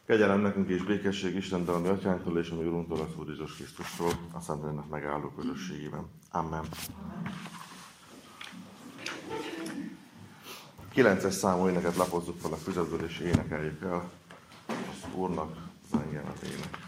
Kegyelem nekünk és békesség Istentől, a mi atyánktól és a mi Urunktól, az Úr Jézus Krisztustól, a Szentléleknek megálló közösségében. Amen. 9-es számú éneket lapozzuk fel a füzetből, és énekeljük el az Úrnak zengenetének.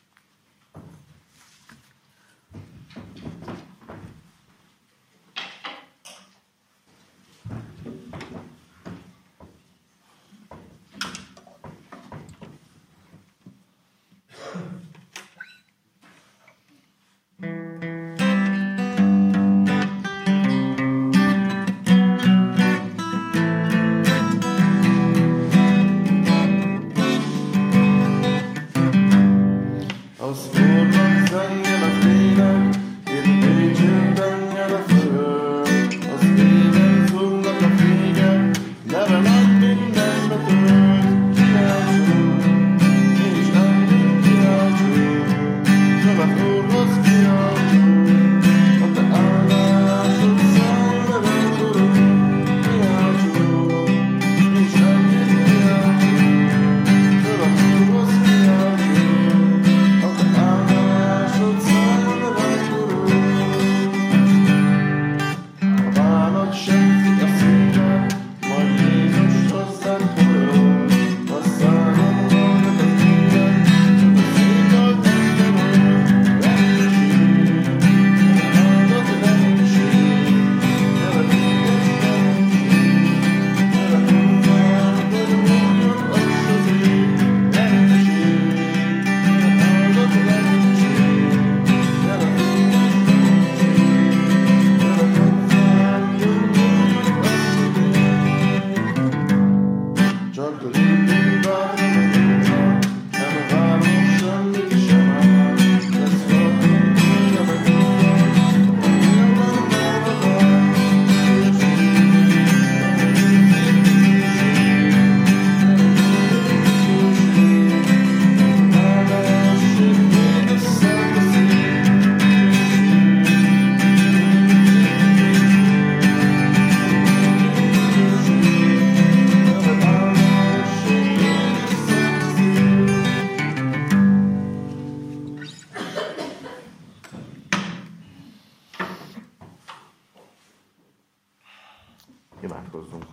Imádkozzunk.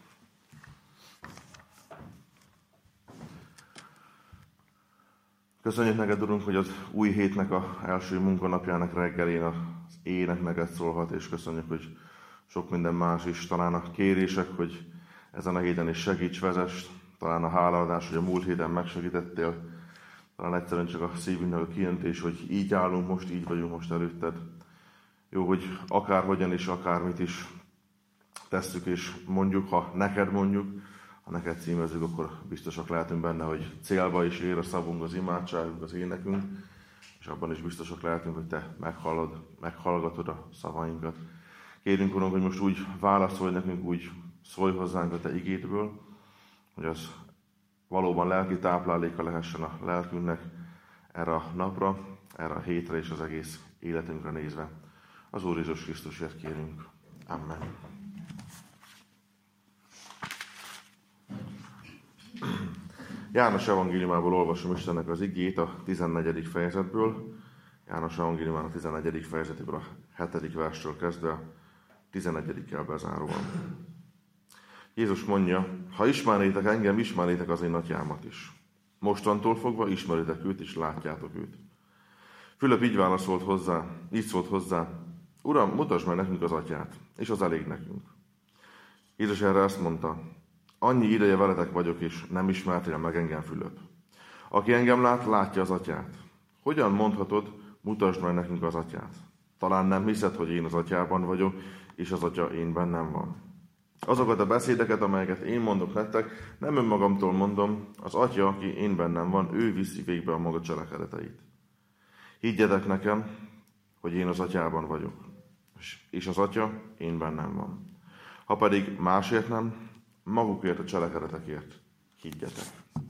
Köszönjük neked, Urunk, hogy az új hétnek az első munkanapjának reggelén az ének neked szólhat, és köszönjük, hogy sok minden más is, talán a kérések, hogy ezen a héten is segíts, vezess, talán a hálaadás, hogy a múlt héten megsegítettél, talán egyszerűen csak a szívünknek a kijöntés, hogy így állunk most, így vagyunk most előtted. Jó, hogy akárhogyan és akármit is tesszük és mondjuk, ha neked címezzük, akkor biztosak lehetünk benne, hogy célba is ér a szavunk, az imádságunk, az énekünk, és abban is biztosak lehetünk, hogy te meghallgatod a szavainkat. Kérünk, Urunk, hogy most úgy válaszolj nekünk, úgy szólj hozzánk a te igédből, hogy az valóban lelki tápláléka lehessen a lelkünknek erre a napra, erre a hétre és az egész életünkre nézve. Az Úr Jézus Krisztusért kérünk. Amen. János evangéliumából olvasom Istennek az igét a 14. fejezetből. János evangéliumának a 14. fejezetéből a 7. verstől kezdve a 11-kel bezáróan. Jézus mondja, ha ismernétek engem, ismernétek az én atyámat is. Mostantól fogva ismeritek őt és látjátok őt. Fülöp így szólt hozzá, Uram, mutasd meg nekünk az atyát, és az elég nekünk. Jézus erre azt mondta, annyi ideje veletek vagyok, és nem ismertél meg engem, Fülöp. Aki engem lát, látja az atyát. Hogyan mondhatod, mutasd meg nekünk az atyát? Talán nem hiszed, hogy én az atyában vagyok, és az atya én bennem van. Azokat a beszédeket, amelyeket én mondok nektek, nem önmagamtól mondom, az atya, aki én bennem van, ő viszi végbe a maga cselekedeteit. Higgyetek nekem, hogy én az atyában vagyok, és az atya én bennem van. Ha pedig másért nem, magukért a cselekedetekért higgyetek.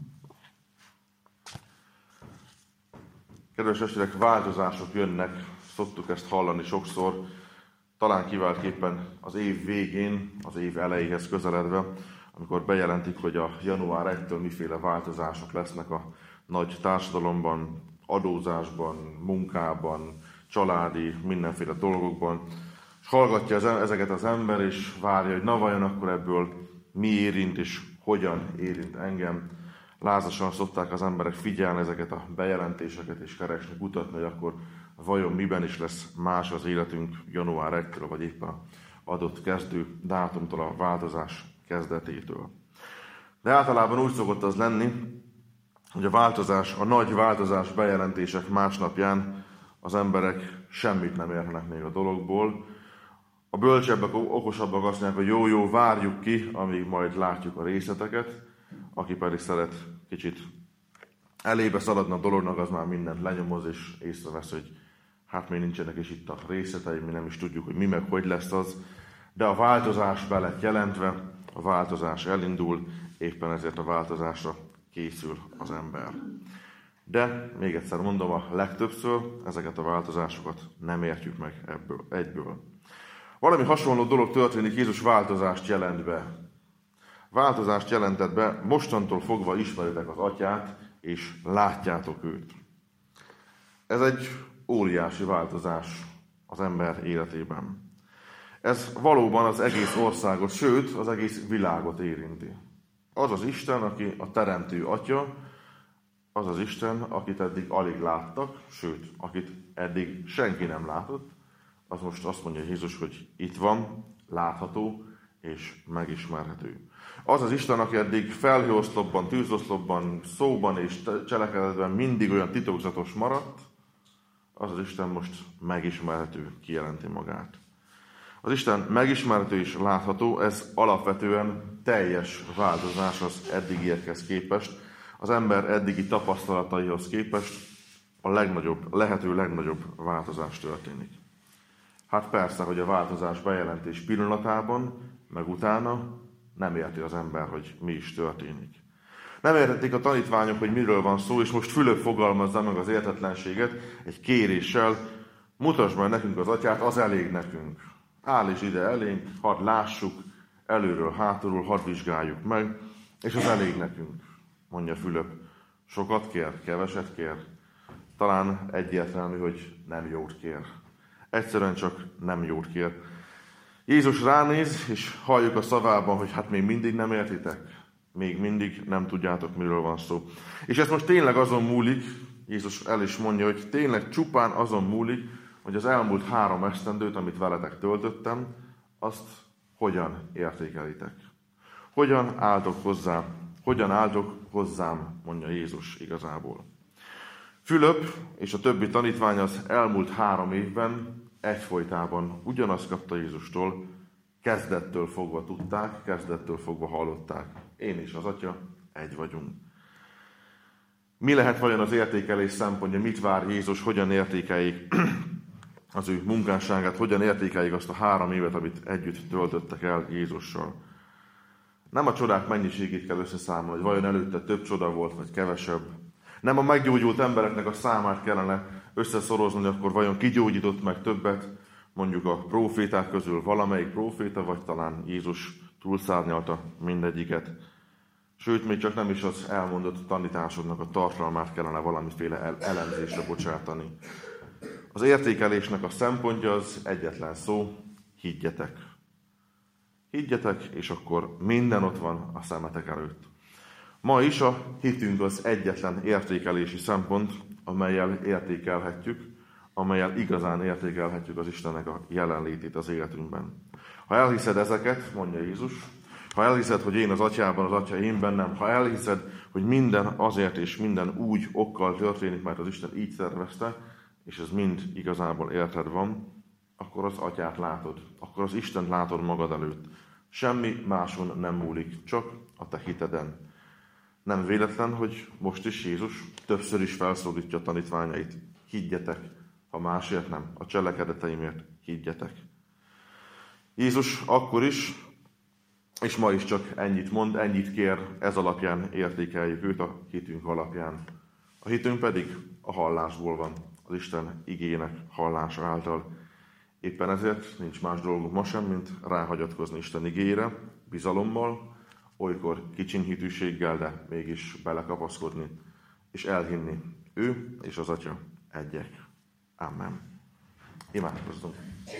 Kedves testvérek, változások jönnek, szoktuk ezt hallani sokszor, talán kiváltképpen az év végén, az év elejéhez közeledve, amikor bejelentik, hogy a január 1-től miféle változások lesznek a nagy társadalomban, adózásban, munkában, családi, mindenféle dolgokban. És hallgatja ezeket az ember, és várja, hogy na vajon akkor ebből mi érint, és hogyan érint engem. Lázasan szokták az emberek figyelni ezeket a bejelentéseket, és keresni, kutatni, hogy akkor vajon miben is lesz más az életünk január 1-től, vagy éppen adott kezdő dátumtól, a változás kezdetétől. De általában úgy szokott az lenni, hogy a nagy változás bejelentések másnapján az emberek semmit nem értenek még a dologból. A bölcsebbek, okosabbak azt mondják, hogy jó, várjuk ki, amíg majd látjuk a részleteket, aki pedig szeret kicsit elébe szaladni a dolognak, az már mindent lenyomoz, és észrevesz, hogy hát még nincsenek is itt a részletei, mi nem is tudjuk, hogy mi meg hogy lesz az. De a változás be lett jelentve, a változás elindul, éppen ezért a változásra készül az ember. De, még egyszer mondom, a legtöbbször ezeket a változásokat nem értjük meg egyből. Valami hasonló dolog történik, Jézus változást jelent be. Változást jelentett be, mostantól fogva ismeritek az Atyát, és látjátok őt. Ez egy óriási változás az ember életében. Ez valóban az egész országot, sőt, az egész világot érinti. Az az Isten, aki a teremtő Atya, az az Isten, akit eddig alig láttak, sőt, akit eddig senki nem látott, az most azt mondja Jézus, hogy itt van, látható és megismerhető. Az az Isten, aki eddig felhőoszlopban, tűzoszlopban, szóban és cselekedetben mindig olyan titokzatos maradt, az az Isten most megismerhető, kijelenti magát. Az Isten megismerhető és látható, ez alapvetően teljes változás az eddigiekhez képest, az ember eddigi tapasztalataihoz képest a lehető legnagyobb változás történik. Hát persze, hogy a változás bejelentés pillanatában, meg utána nem érti az ember, hogy mi is történik. Nem értették a tanítványok, hogy miről van szó, és most Fülöp fogalmazza meg az értetlenséget egy kéréssel, mutasd meg nekünk az Atyát, az elég nekünk. Állíts ide elénk, hadd lássuk, előről, hátulról, hadd vizsgáljuk meg, és az elég nekünk, mondja Fülöp. Sokat kér, keveset kér, talán egyértelmű, hogy nem jót kér. Egyszerűen csak nem jót kér. Jézus ránéz, és halljuk a szavában, hogy hát még mindig nem értitek, még mindig nem tudjátok, miről van szó. És ez most tényleg azon múlik, Jézus el is mondja, hogy tényleg csupán azon múlik, hogy az elmúlt 3 esztendőt, amit veletek töltöttem, azt hogyan értékelitek. Hogyan álltok hozzám, mondja Jézus igazából. Fülöp és a többi tanítvány az elmúlt 3 évben egyfolytában ugyanazt kapta Jézustól, kezdettől fogva tudták, kezdettől fogva hallották. Én és az Atya egy vagyunk. Mi lehet vajon az értékelés szempontja, mit vár Jézus, hogyan értékeljék az ő munkásságát, hogyan értékeljék azt a 3 évet, amit együtt töltöttek el Jézussal. Nem a csodák mennyiségét kell összeszámolni, hogy vajon előtte több csoda volt, vagy kevesebb. Nem a meggyógyult embereknek a számát kellene összeszorozni, hogy akkor vajon kigyógyított meg többet, mondjuk a próféták közül valamelyik próféta, vagy talán Jézus túlszárnyalta mindegyiket. Sőt, még csak nem is az elmondott tanításodnak a tartalmát kellene valamiféle elemzésre bocsátani. Az értékelésnek a szempontja az egyetlen szó, higgyetek. Higgyetek, és akkor minden ott van a szemetek előtt. Ma is a hitünk az egyetlen értékelési szempont, amellyel értékelhetjük, amellyel igazán értékelhetjük az Istennek a jelenlétét az életünkben. Ha elhiszed ezeket, mondja Jézus, ha elhiszed, hogy én az Atyában, az Atya én bennem, ha elhiszed, hogy minden azért és minden úgy okkal történik, mert az Isten így szervezte, és ez mind igazából érted van, akkor az Atyát látod, akkor az Istent látod magad előtt. Semmi máson nem múlik, csak a te hiteden. Nem véletlen, hogy most is Jézus többször is felszólítja a tanítványait. Higgyetek, ha másért nem, a cselekedeteimért higgyetek. Jézus akkor is, és ma is csak ennyit mond, ennyit kér, ez alapján értékeljük őt a hitünk alapján. A hitünk pedig a hallásból van, az Isten igének hallása által. Éppen ezért nincs más dolgunk ma sem, mint ráhagyatkozni Isten igéjére, bizalommal, olykor kicsiny hitűséggel, de mégis belekapaszkodni, és elhinni. Ő és az Atya egyek. Amen. Imádkozzunk.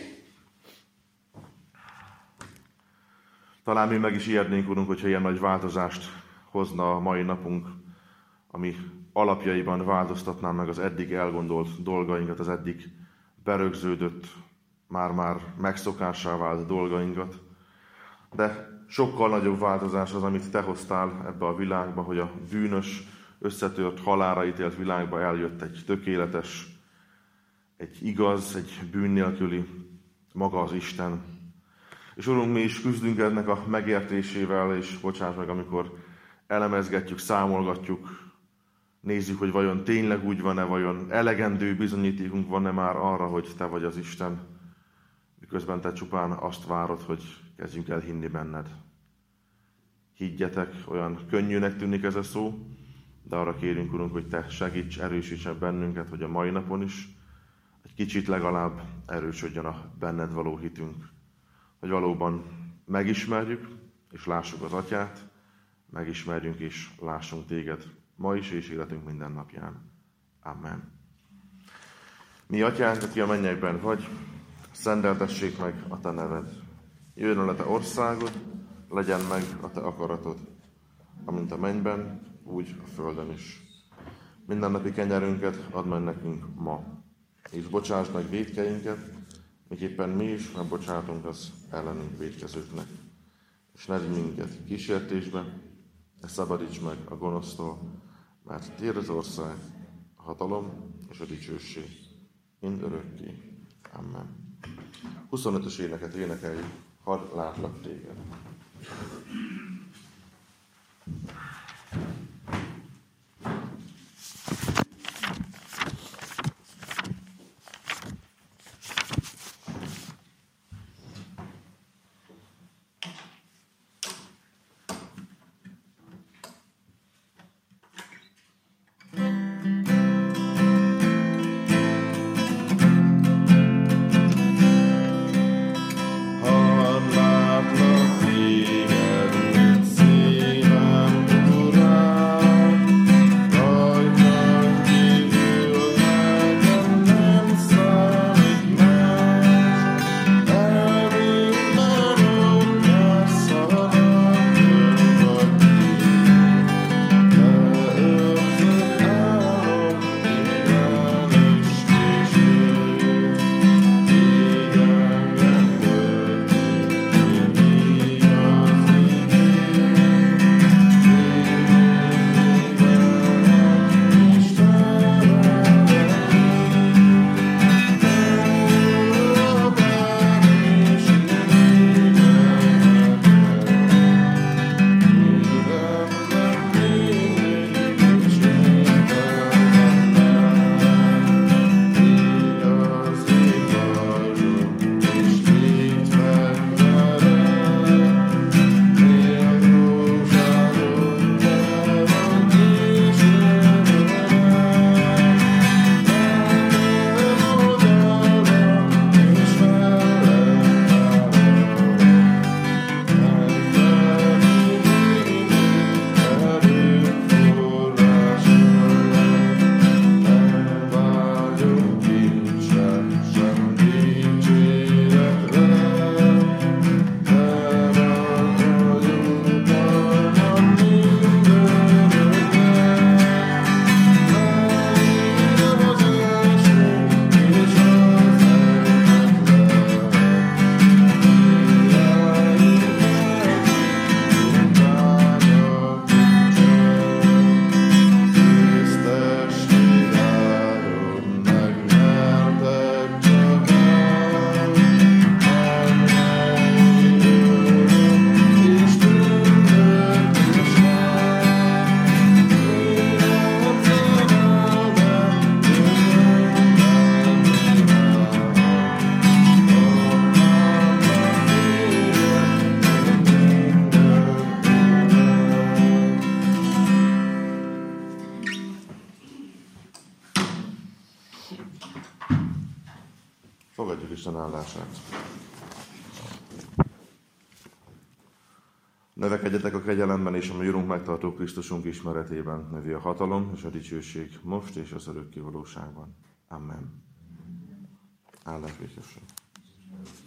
Talán mi meg is ijednénk, Urunk, hogyha ilyen nagy változást hozna a mai napunk, ami alapjaiban változtatná meg az eddig elgondolt dolgainkat, az eddig berögződött, már-már megszokássá vált dolgainkat. De sokkal nagyobb változás az, amit Te hoztál ebbe a világba, hogy a bűnös, összetört, halálra ítélt világba eljött egy tökéletes, egy igaz, egy bűn nélküli, maga az Isten. És Urunk, mi is küzdünk ennek a megértésével, és bocsáss meg, amikor elemezgetjük, számolgatjuk, nézzük, hogy vajon tényleg úgy van-e, vajon elegendő bizonyítékunk van-e már arra, hogy Te vagy az Isten, miközben Te csupán azt várod, hogy kezdjünk el hinni benned. Higgyetek, olyan könnyűnek tűnik ez a szó, de arra kérünk, Urunk, hogy Te segíts, erősíts bennünket, hogy a mai napon is egy kicsit legalább erősödjön a benned való hitünk. Hogy valóban megismerjük, és lássuk az Atyát, megismerjünk és lássunk Téged ma is, és életünk minden napján. Amen. Mi Atyánk, aki a mennyekben vagy, szenteltessék meg a Te neved. Jöjjön a Te országod, legyen meg a Te akaratod, amint a mennyben, úgy a földön is. Mindennapi kenyerünket add meg nekünk ma, és bocsásd meg vétkeinket, miképpen mi is megbocsátunk az ellenünk vétkezőknek. És ne vigy minket kísértésbe, de szabadíts meg a gonosztól, mert Tiéd az ország, a hatalom és a dicsőség mindörökké. Amen. 25-ös éneket énekeljük, hadd látlak Téged. Fogadjuk Isten áldását. Növekedjetek a kegyelemben, és a mi Urunk megtartó Krisztusunk ismeretében, növi a hatalom és a dicsőség most és az örökké valóságban. Amen. Áldás békesség.